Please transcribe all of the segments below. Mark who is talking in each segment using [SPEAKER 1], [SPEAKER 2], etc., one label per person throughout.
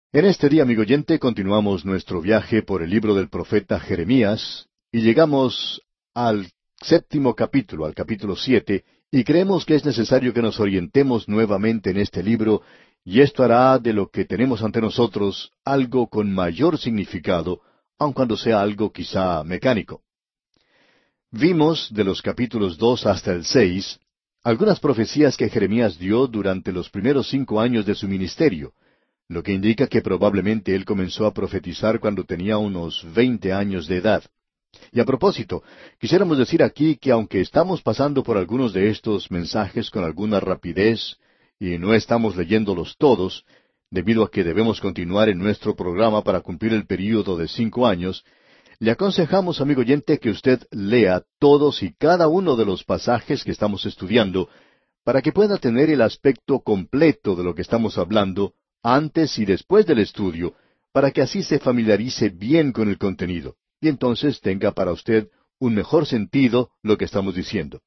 [SPEAKER 1] En este día, amigo oyente, continuamos nuestro viaje por el libro del profeta Jeremías y llegamos al séptimo capítulo, al capítulo 7, y creemos que es necesario que nos orientemos nuevamente en este libro, y esto hará de lo que tenemos ante nosotros algo con mayor significado, aun cuando sea algo quizá mecánico. Vimos de los capítulos 2 hasta el 6 algunas profecías que Jeremías dio durante los primeros 5 años de su ministerio, lo que indica que probablemente él comenzó a profetizar cuando tenía unos 20 años de edad. Y a propósito, quisiéramos decir aquí que aunque estamos pasando por algunos de estos mensajes con alguna rapidez y no estamos leyéndolos todos, debido a que debemos continuar en nuestro programa para cumplir el período de 5 años, le aconsejamos, amigo oyente, que usted lea todos y cada uno de los pasajes que estamos estudiando para que pueda tener el aspecto completo de lo que estamos hablando antes y después del estudio, para que así se familiarice bien con el contenido, y entonces tenga para usted un mejor sentido lo que estamos diciendo.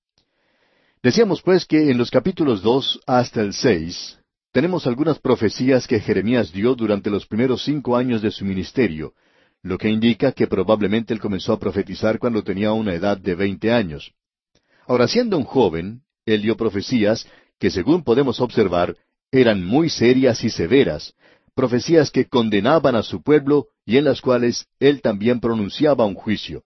[SPEAKER 1] Decíamos pues que en los capítulos 2 hasta el 6 tenemos algunas profecías que Jeremías dio durante los primeros 5 años de su ministerio, lo que indica que probablemente él comenzó a profetizar cuando tenía una edad de 20 años. Ahora, siendo un joven, él dio profecías que, según podemos observar, eran muy serias y severas, profecías que condenaban a su pueblo y en las cuales él también pronunciaba un juicio.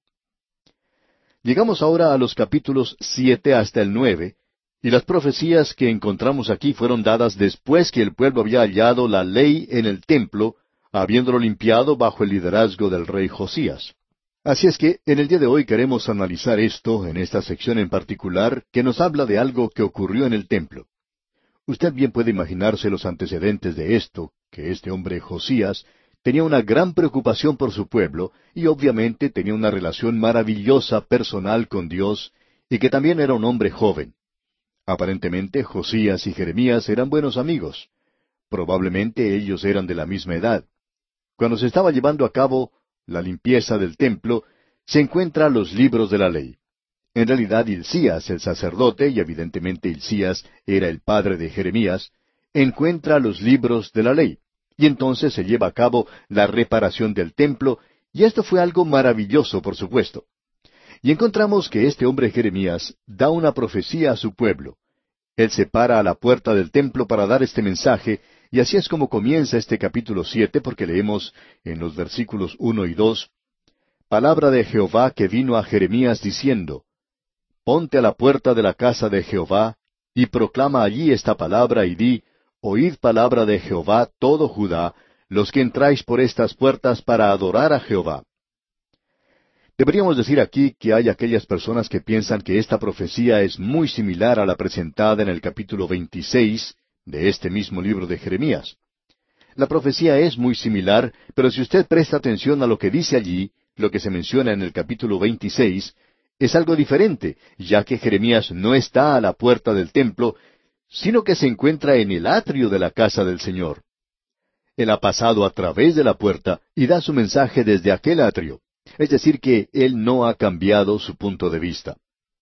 [SPEAKER 1] Llegamos ahora a los capítulos 7 hasta el 9, y las profecías que encontramos aquí fueron dadas después que el pueblo había hallado la ley en el templo, habiéndolo limpiado bajo el liderazgo del rey Josías. Así es que en el día de hoy queremos analizar esto en esta sección en particular que nos habla de algo que ocurrió en el templo. Usted bien puede imaginarse los antecedentes de esto, que este hombre Josías tenía una gran preocupación por su pueblo y obviamente tenía una relación maravillosa personal con Dios y que también era un hombre joven. Aparentemente Josías y Jeremías eran buenos amigos. Probablemente ellos eran de la misma edad. Cuando se estaba llevando a cabo la limpieza del templo, se encuentran los libros de la ley. En realidad, Hilcías, el sacerdote, y evidentemente Hilcías era el padre de Jeremías, encuentra los libros de la ley, y entonces se lleva a cabo la reparación del templo, y esto fue algo maravilloso, por supuesto. Y encontramos que este hombre Jeremías da una profecía a su pueblo. Él se para a la puerta del templo para dar este mensaje, y así es como comienza este capítulo 7, porque leemos en los versículos 1 y 2, Palabra de Jehová que vino a Jeremías diciendo, Ponte a la puerta de la casa de Jehová, y proclama allí esta palabra, y di, Oíd palabra de Jehová todo Judá, los que entráis por estas puertas para adorar a Jehová. Deberíamos decir aquí que hay aquellas personas que piensan que esta profecía es muy similar a la presentada en el capítulo 26 de este mismo libro de Jeremías. La profecía es muy similar, pero si usted presta atención a lo que dice allí, lo que se menciona en el capítulo 26, es algo diferente, ya que Jeremías no está a la puerta del templo, sino que se encuentra en el atrio de la casa del Señor. Él ha pasado a través de la puerta y da su mensaje desde aquel atrio. Es decir, que él no ha cambiado su punto de vista.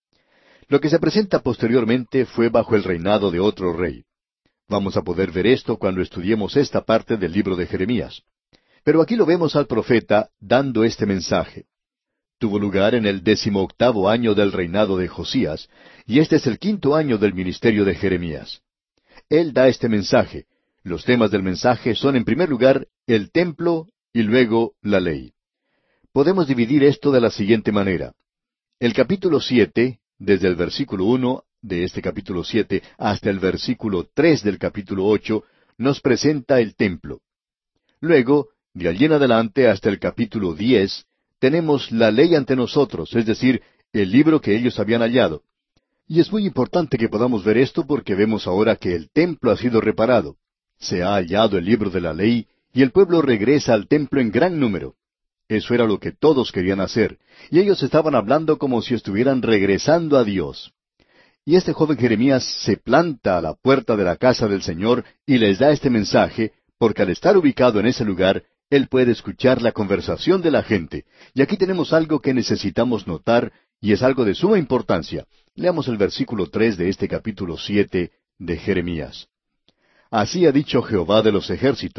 [SPEAKER 1] Lo que se presenta posteriormente fue bajo el reinado de otro rey. Vamos a poder ver esto cuando estudiemos esta parte del libro de Jeremías. Pero aquí lo vemos al profeta dando este mensaje. Tuvo lugar en el 18º año del reinado de Josías, y este es el 5º año del ministerio de Jeremías. Él da este mensaje. Los temas del mensaje son, en primer lugar, el templo y luego la ley. Podemos dividir esto de la siguiente manera. El capítulo 7, desde el versículo 1 de este capítulo 7 hasta el versículo 3 del capítulo 8, nos presenta el templo. Luego, de allí en adelante hasta el capítulo 10, tenemos la ley ante nosotros, es decir, el libro que ellos habían hallado. Y es muy importante que podamos ver esto porque vemos ahora que el templo ha sido reparado. Se ha hallado el libro de la ley y el pueblo regresa al templo en gran número. Eso era lo que todos querían hacer, y ellos estaban hablando como si estuvieran regresando a Dios. Y este joven Jeremías se planta a la puerta de la casa del Señor y les da este mensaje, porque al estar ubicado en ese lugar, él puede escuchar la conversación de la gente. Y aquí tenemos algo que necesitamos notar, y es algo de suma importancia. Leamos el versículo 3 de este capítulo 7 de Jeremías. Así ha dicho Jehová de los ejércitos,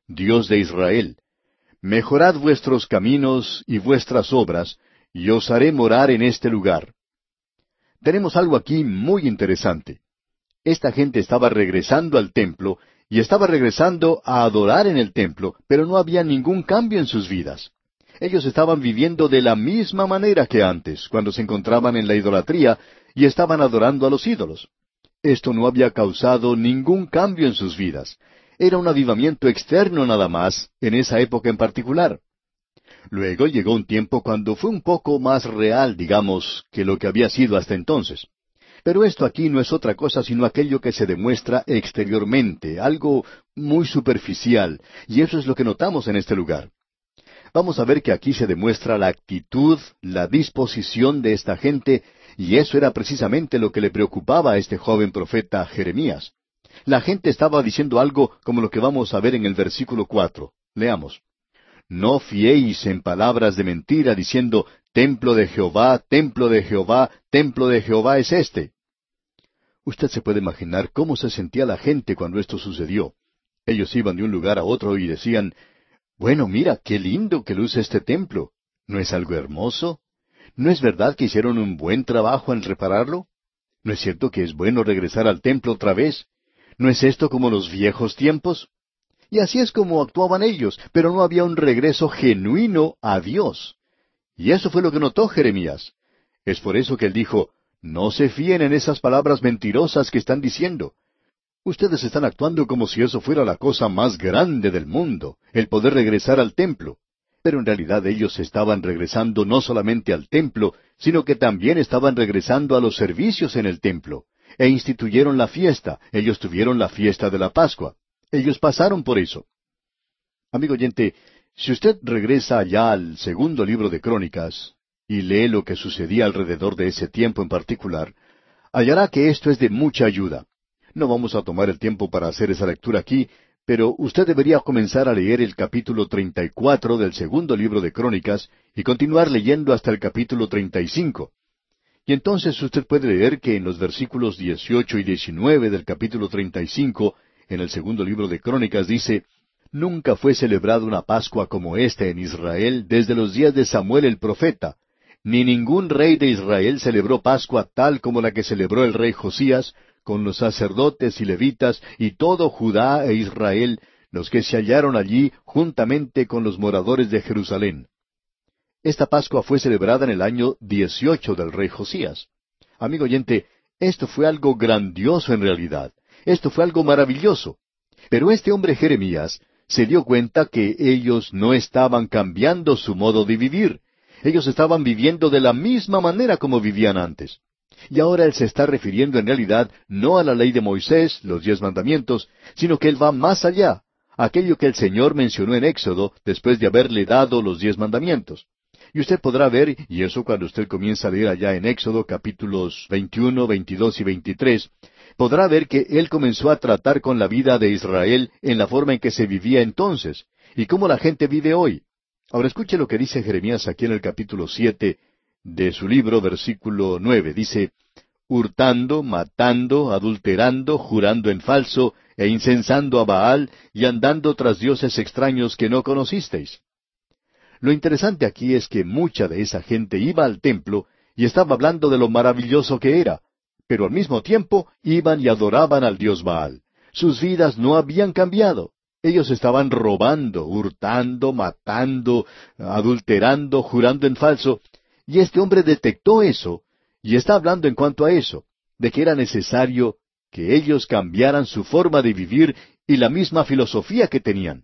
[SPEAKER 1] Dios de Israel. Mejorad vuestros caminos y vuestras obras, y os haré morar en este lugar. Tenemos algo aquí muy interesante. Esta gente estaba regresando al templo, y estaba regresando a adorar en el templo, pero no había ningún cambio en sus vidas. Ellos estaban viviendo de la misma manera que antes, cuando se encontraban en la idolatría y estaban adorando a los ídolos. Esto no había causado ningún cambio en sus vidas. Era un avivamiento externo nada más, en esa época en particular. Luego llegó un tiempo cuando fue un poco más real, digamos, que lo que había sido hasta entonces. Pero esto aquí no es otra cosa sino aquello que se demuestra exteriormente, algo muy superficial, y eso es lo que notamos en este lugar. Vamos a ver que aquí se demuestra la actitud, la disposición de esta gente, y eso era precisamente lo que le preocupaba a este joven profeta Jeremías. La gente estaba diciendo algo como lo que vamos a ver en el versículo 4. Leamos. No fiéis en palabras de mentira, diciendo, templo de Jehová, templo de Jehová, templo de Jehová es este. Usted se puede imaginar cómo se sentía la gente cuando esto sucedió. Ellos iban de un lugar a otro y decían, bueno, mira, qué lindo que luce este templo. ¿No es algo hermoso? ¿No es verdad que hicieron un buen trabajo en repararlo? ¿No es cierto que es bueno regresar al templo otra vez? ¿No es esto como los viejos tiempos? Y así es como actuaban ellos, pero no había un regreso genuino a Dios. Y eso fue lo que notó Jeremías. Es por eso que él dijo, no se fíen en esas palabras mentirosas que están diciendo. Ustedes están actuando como si eso fuera la cosa más grande del mundo, el poder regresar al templo. Pero en realidad ellos estaban regresando no solamente al templo, sino que también estaban regresando a los servicios en el templo. E instituyeron la fiesta, ellos tuvieron la fiesta de la Pascua. Ellos pasaron por eso. Amigo oyente, si usted regresa allá al segundo libro de Crónicas, y lee lo que sucedía alrededor de ese tiempo en particular, hallará que esto es de mucha ayuda. No vamos a tomar el tiempo para hacer esa lectura aquí, pero usted debería comenzar a leer el capítulo 34 del segundo libro de Crónicas y continuar leyendo hasta el capítulo 35. Y entonces usted puede leer que en los versículos 18 y 19 del capítulo 35, en el segundo libro de Crónicas, dice, Nunca fue celebrada una Pascua como esta en Israel desde los días de Samuel el profeta, ni ningún rey de Israel celebró Pascua tal como la que celebró el rey Josías, con los sacerdotes y levitas y todo Judá e Israel, los que se hallaron allí juntamente con los moradores de Jerusalén. Esta Pascua fue celebrada en el año 18 del rey Josías. Amigo oyente, esto fue algo grandioso en realidad. Esto fue algo maravilloso. Pero este hombre Jeremías se dio cuenta que ellos no estaban cambiando su modo de vivir. Ellos estaban viviendo de la misma manera como vivían antes. Y ahora él se está refiriendo en realidad no a la ley de Moisés, los 10 mandamientos, sino que él va más allá, aquello que el Señor mencionó en Éxodo después de haberle dado los 10 mandamientos. Y usted podrá ver, y eso cuando usted comienza a leer allá en Éxodo capítulos 21, 22 y 23, podrá ver que él comenzó a tratar con la vida de Israel en la forma en que se vivía entonces, y cómo la gente vive hoy. Ahora escuche lo que dice Jeremías aquí en el capítulo 7 de su libro, versículo 9. Dice, hurtando, matando, adulterando, jurando en falso, e incensando a Baal, y andando tras dioses extraños que no conocisteis. Lo interesante aquí es que mucha de esa gente iba al templo y estaba hablando de lo maravilloso que era, pero al mismo tiempo iban y adoraban al dios Baal. Sus vidas no habían cambiado. Ellos estaban robando, hurtando, matando, adulterando, jurando en falso, y este hombre detectó eso, y está hablando en cuanto a eso, de que era necesario que ellos cambiaran su forma de vivir y la misma filosofía que tenían.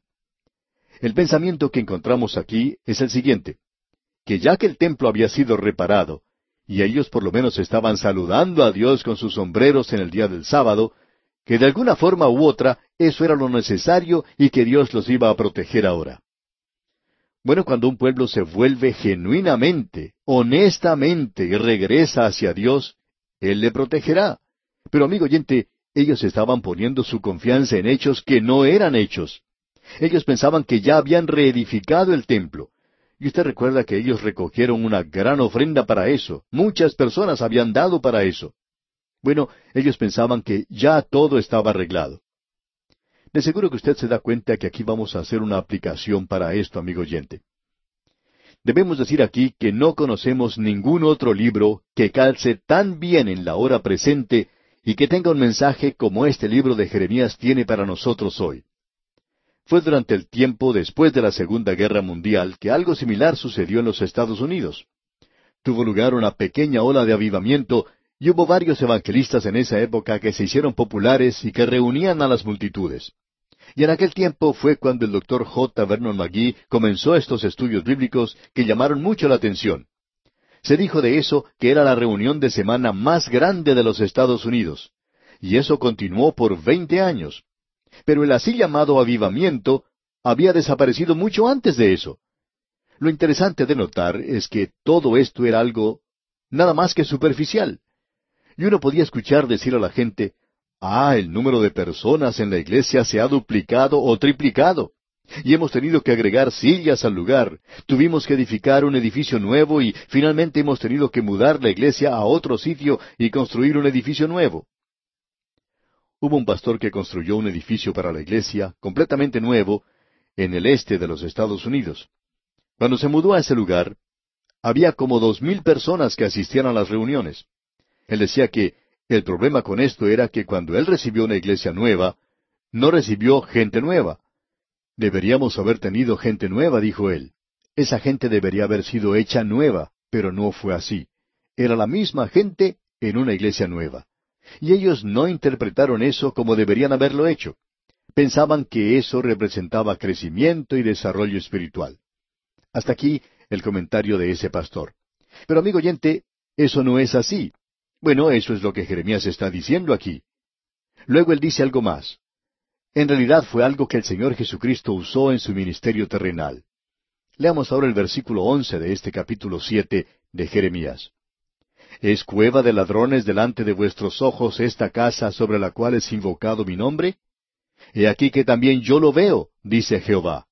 [SPEAKER 1] El pensamiento que encontramos aquí es el siguiente, que ya que el templo había sido reparado, y ellos por lo menos estaban saludando a Dios con sus sombreros en el día del sábado, que de alguna forma u otra eso era lo necesario y que Dios los iba a proteger ahora. Bueno, cuando un pueblo se vuelve genuinamente, honestamente y regresa hacia Dios, Él le protegerá. Pero amigo oyente, ellos estaban poniendo su confianza en hechos que no eran hechos. Ellos pensaban que ya habían reedificado el templo. Y usted recuerda que ellos recogieron una gran ofrenda para eso. Muchas personas habían dado para eso. Bueno, ellos pensaban que ya todo estaba arreglado. De seguro que usted se da cuenta que aquí vamos a hacer una aplicación para esto, amigo oyente. Debemos decir aquí que no conocemos ningún otro libro que calce tan bien en la hora presente y que tenga un mensaje como este libro de Jeremías tiene para nosotros hoy. Fue durante el tiempo después de la Segunda Guerra Mundial que algo similar sucedió en los Estados Unidos. Tuvo lugar una pequeña ola de avivamiento y hubo varios evangelistas en esa época que se hicieron populares y que reunían a las multitudes. Y en aquel tiempo fue cuando el Dr. J. Vernon McGee comenzó estos estudios bíblicos que llamaron mucho la atención. Se dijo de eso que era la reunión de semana más grande de los Estados Unidos. Y eso continuó por 20 años. Pero el así llamado avivamiento había desaparecido mucho antes de eso. Lo interesante de notar es que todo esto era algo nada más que superficial. Y uno podía escuchar decir a la gente, el número de personas en la iglesia se ha duplicado o triplicado. Y hemos tenido que agregar sillas al lugar. Tuvimos que edificar un edificio nuevo y finalmente hemos tenido que mudar la iglesia a otro sitio y construir un edificio nuevo. Hubo un pastor que construyó un edificio para la iglesia, completamente nuevo, en el este de los Estados Unidos. Cuando se mudó a ese lugar, había como 2,000 personas que asistían a las reuniones. Él decía que el problema con esto era que cuando él recibió una iglesia nueva, no recibió gente nueva. Deberíamos haber tenido gente nueva, dijo él. Esa gente debería haber sido hecha nueva, pero no fue así. Era la misma gente en una iglesia nueva. Y ellos no interpretaron eso como deberían haberlo hecho. Pensaban que eso representaba crecimiento y desarrollo espiritual. Hasta aquí el comentario de ese pastor. Pero amigo oyente, eso no es así. Bueno, eso es lo que Jeremías está diciendo aquí. Luego él dice algo más. En realidad fue algo que el Señor Jesucristo usó en su ministerio terrenal. Leamos ahora el versículo 11 de este capítulo 7 de Jeremías. ¿Es cueva de ladrones delante de vuestros ojos esta casa sobre la cual es invocado mi nombre? He aquí que también yo lo veo, dice Jehová.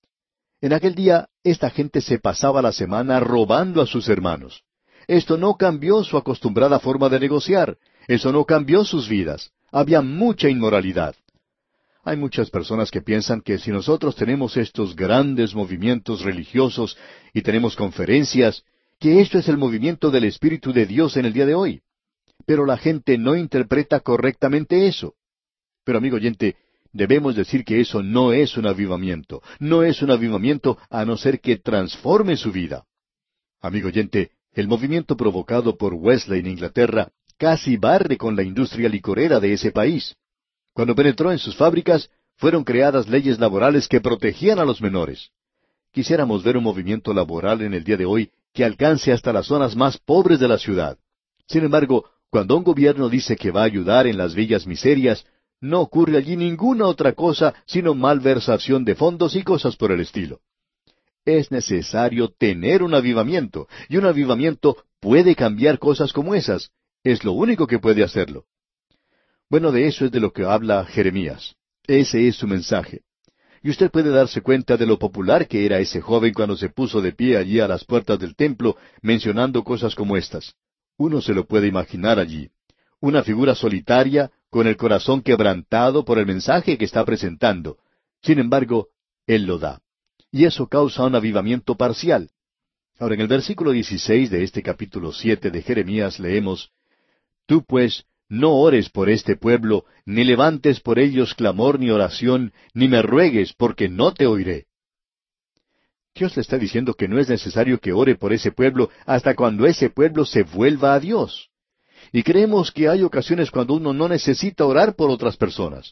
[SPEAKER 1] En aquel día, esta gente se pasaba la semana robando a sus hermanos. Esto no cambió su acostumbrada forma de negociar. Eso no cambió sus vidas. Había mucha inmoralidad. Hay muchas personas que piensan que si nosotros tenemos estos grandes movimientos religiosos y tenemos conferencias, que esto es el movimiento del Espíritu de Dios en el día de hoy. Pero la gente no interpreta correctamente eso. Pero amigo oyente, debemos decir que eso no es un avivamiento. No es un avivamiento a no ser que transforme su vida. Amigo oyente, el movimiento provocado por Wesley en Inglaterra casi barre con la industria licorera de ese país. Cuando penetró en sus fábricas, fueron creadas leyes laborales que protegían a los menores. Quisiéramos ver un movimiento laboral en el día de hoy que alcance hasta las zonas más pobres de la ciudad. Sin embargo, cuando un gobierno dice que va a ayudar en las villas miserias, no ocurre allí ninguna otra cosa sino malversación de fondos y cosas por el estilo. Es necesario tener un avivamiento, y un avivamiento puede cambiar cosas como esas. Es lo único que puede hacerlo. Bueno, de eso es de lo que habla Jeremías. Ese es su mensaje. Y usted puede darse cuenta de lo popular que era ese joven cuando se puso de pie allí a las puertas del templo, mencionando cosas como estas. Uno se lo puede imaginar allí. Una figura solitaria, con el corazón quebrantado por el mensaje que está presentando. Sin embargo, él lo da. Y eso causa un avivamiento parcial. Ahora, en el versículo 16 de este capítulo 7 de Jeremías leemos, Tú pues, no ores por este pueblo, ni levantes por ellos clamor ni oración, ni me ruegues, porque no te oiré. Dios le está diciendo que no es necesario que ore por ese pueblo hasta cuando ese pueblo se vuelva a Dios. Y creemos que hay ocasiones cuando uno no necesita orar por otras personas.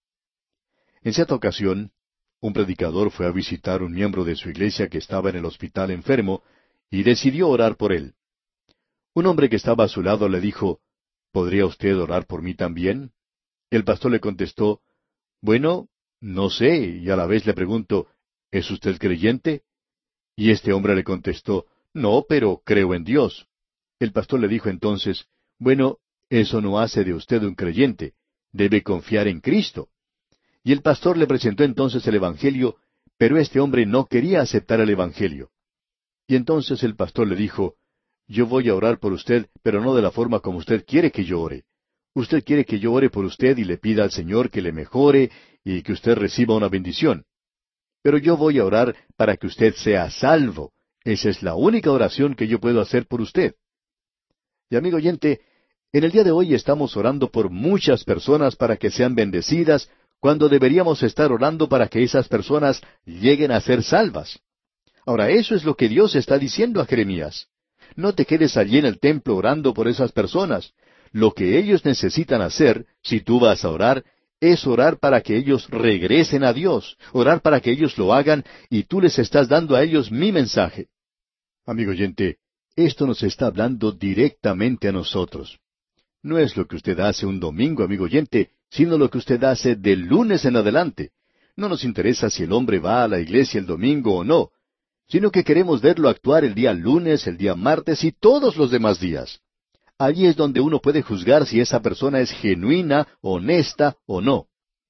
[SPEAKER 1] En cierta ocasión, un predicador fue a visitar un miembro de su iglesia que estaba en el hospital enfermo, y decidió orar por él. Un hombre que estaba a su lado le dijo, ¿Podría usted orar por mí también? El pastor le contestó, Bueno, no sé, y a la vez le pregunto, ¿es usted creyente? Y este hombre le contestó, No, pero creo en Dios. El pastor le dijo entonces, Bueno, eso no hace de usted un creyente, debe confiar en Cristo. Y el pastor le presentó entonces el Evangelio, pero este hombre no quería aceptar el Evangelio. Y entonces el pastor le dijo, Yo voy a orar por usted, pero no de la forma como usted quiere que yo ore. Usted quiere que yo ore por usted y le pida al Señor que le mejore y que usted reciba una bendición. Pero yo voy a orar para que usted sea salvo. Esa es la única oración que yo puedo hacer por usted. Y amigo oyente, en el día de hoy estamos orando por muchas personas para que sean bendecidas, cuando deberíamos estar orando para que esas personas lleguen a ser salvas. Ahora, eso es lo que Dios está diciendo a Jeremías. No te quedes allí en el templo orando por esas personas. Lo que ellos necesitan hacer, si tú vas a orar, es orar para que ellos regresen a Dios, orar para que ellos lo hagan, y tú les estás dando a ellos mi mensaje. Amigo oyente, esto nos está hablando directamente a nosotros. No es lo que usted hace un domingo, amigo oyente, sino lo que usted hace del lunes en adelante. No nos interesa si el hombre va a la iglesia el domingo o no, sino que queremos verlo actuar el día lunes, el día martes y todos los demás días. Allí es donde uno puede juzgar si esa persona es genuina, honesta o no.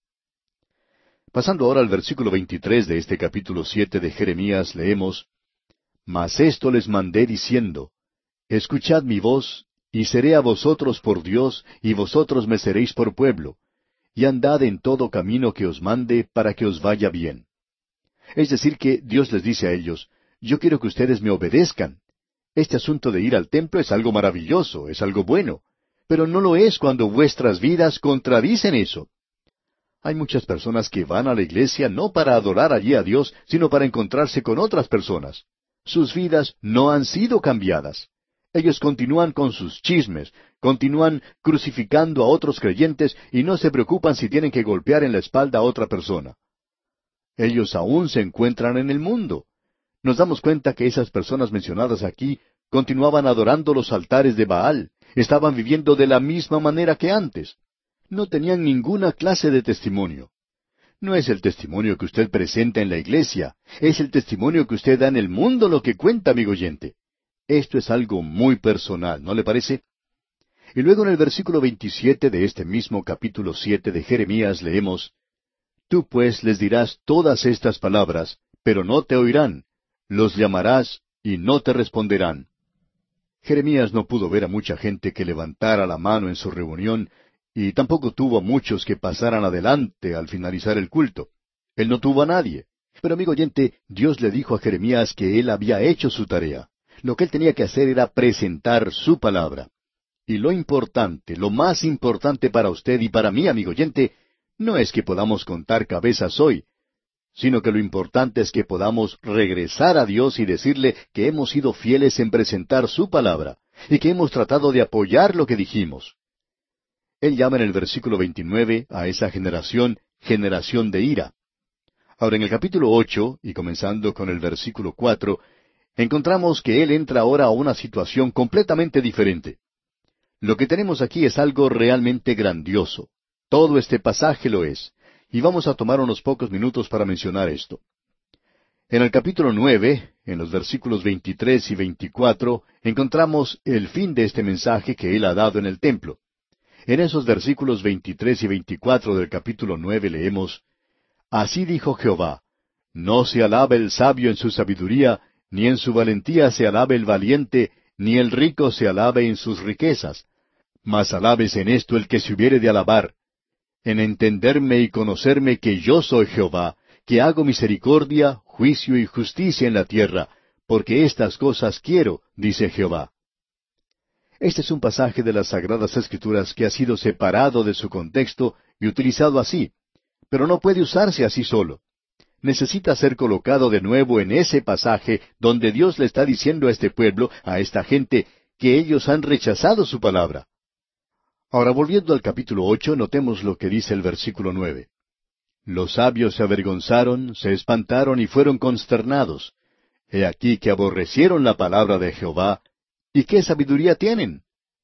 [SPEAKER 1] Pasando ahora al versículo 23 de este capítulo 7 de Jeremías, leemos: Mas esto les mandé diciendo: Escuchad mi voz, y seré a vosotros por Dios, y vosotros me seréis por pueblo, y andad en todo camino que os mande, para que os vaya bien. Es decir, que Dios les dice a ellos: yo quiero que ustedes me obedezcan. Este asunto de ir al templo es algo maravilloso, es algo bueno, pero no lo es cuando vuestras vidas contradicen eso. Hay muchas personas que van a la iglesia no para adorar allí a Dios, sino para encontrarse con otras personas. Sus vidas no han sido cambiadas. Ellos continúan con sus chismes, continúan crucificando a otros creyentes y no se preocupan si tienen que golpear en la espalda a otra persona. Ellos aún se encuentran en el mundo. Nos damos cuenta que esas personas mencionadas aquí continuaban adorando los altares de Baal, estaban viviendo de la misma manera que antes. No tenían ninguna clase de testimonio. No es el testimonio que usted presenta en la iglesia, es el testimonio que usted da en el mundo lo que cuenta, amigo oyente. Esto es algo muy personal, ¿no le parece? Y luego en el versículo 27 de este mismo capítulo 7 de Jeremías leemos: Tú pues les dirás todas estas palabras, pero no te oirán. Los llamarás y no te responderán. Jeremías no pudo ver a mucha gente que levantara la mano en su reunión, y tampoco tuvo a muchos que pasaran adelante al finalizar el culto. Él no tuvo a nadie. Pero amigo oyente, Dios le dijo a Jeremías que él había hecho su tarea. Lo que él tenía que hacer era presentar su palabra. Y lo importante, lo más importante para usted y para mí, amigo oyente, no es que podamos contar cabezas hoy, sino que lo importante es que podamos regresar a Dios y decirle que hemos sido fieles en presentar su palabra, y que hemos tratado de apoyar lo que dijimos. Él llama en el versículo 29 a esa generación, generación de ira. Ahora en el capítulo 8, y comenzando con el versículo 4, encontramos que él entra ahora a una situación completamente diferente. Lo que tenemos aquí es algo realmente grandioso. Todo este pasaje lo es. Y vamos a tomar unos pocos minutos para mencionar esto. En el capítulo 9, en los versículos 23 y 24, encontramos el fin de este mensaje que él ha dado en el templo. En esos versículos 23 y 24 del capítulo 9 leemos: Así dijo Jehová: No se alabe el sabio en su sabiduría, ni en su valentía se alabe el valiente, ni el rico se alabe en sus riquezas. Mas alabes en esto el que se hubiere de alabar, en entenderme y conocerme que yo soy Jehová, que hago misericordia, juicio y justicia en la tierra, porque estas cosas quiero, dice Jehová. Este es un pasaje de las Sagradas Escrituras que ha sido separado de su contexto y utilizado así, pero no puede usarse así solo. Necesita ser colocado de nuevo en ese pasaje donde Dios le está diciendo a este pueblo, a esta gente, que ellos han rechazado su palabra. Ahora, volviendo al capítulo 8, notemos lo que dice el versículo 9. Los sabios se avergonzaron, se espantaron y fueron consternados. He aquí que aborrecieron la palabra de Jehová. ¿Y qué sabiduría tienen?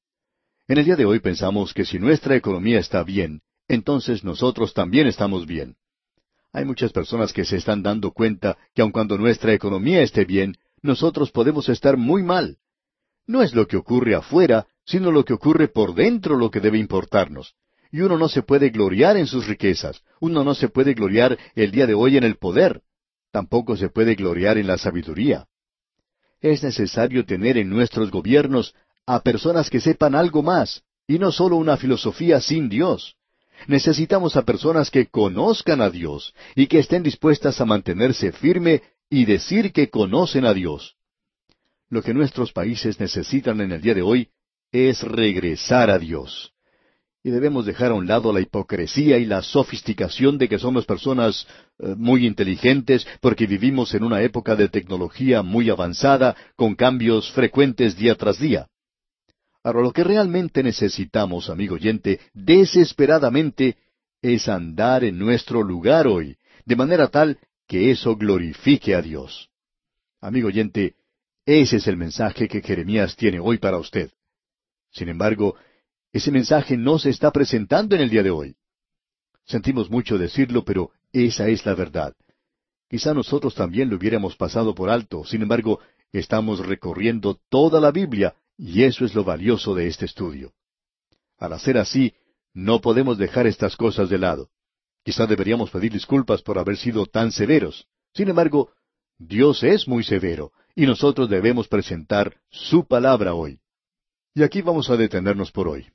[SPEAKER 1] En el día de hoy pensamos que si nuestra economía está bien, entonces nosotros también estamos bien. Hay muchas personas que se están dando cuenta que aun cuando nuestra economía esté bien, nosotros podemos estar muy mal. No es lo que ocurre afuera, sino lo que ocurre por dentro lo que debe importarnos. Y uno no se puede gloriar en sus riquezas, uno no se puede gloriar el día de hoy en el poder, tampoco se puede gloriar en la sabiduría. Es necesario tener en nuestros gobiernos a personas que sepan algo más, Y no solo una filosofía sin Dios. Necesitamos a personas que conozcan a Dios y que estén dispuestas a mantenerse firme y decir que conocen a Dios. Lo que nuestros países necesitan en el día de hoy es regresar a Dios. Y debemos dejar a un lado la hipocresía y la sofisticación de que somos personas muy inteligentes porque vivimos en una época de tecnología muy avanzada, con cambios frecuentes día tras día. Ahora, lo que realmente necesitamos, amigo oyente, desesperadamente, es andar en nuestro lugar hoy, de manera tal que eso glorifique a Dios. Amigo oyente, ese es el mensaje que Jeremías tiene hoy para usted. Sin embargo, ese mensaje no se está presentando en el día de hoy. Sentimos mucho decirlo, pero esa es la verdad. Quizá nosotros también lo hubiéramos pasado por alto, sin embargo, estamos recorriendo toda la Biblia, y eso es lo valioso de este estudio. Al hacer así, no podemos dejar estas cosas de lado. Quizá deberíamos pedir disculpas por haber sido tan severos. Sin embargo, Dios es muy severo, y nosotros debemos presentar su palabra hoy. Y aquí vamos a detenernos por hoy.